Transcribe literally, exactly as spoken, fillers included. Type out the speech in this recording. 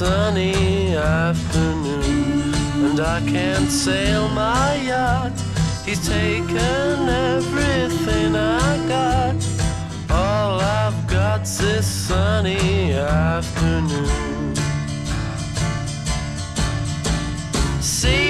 sunny afternoon, and I can't sail my yacht. He's taken everything I got. All I've got's this sunny afternoon. See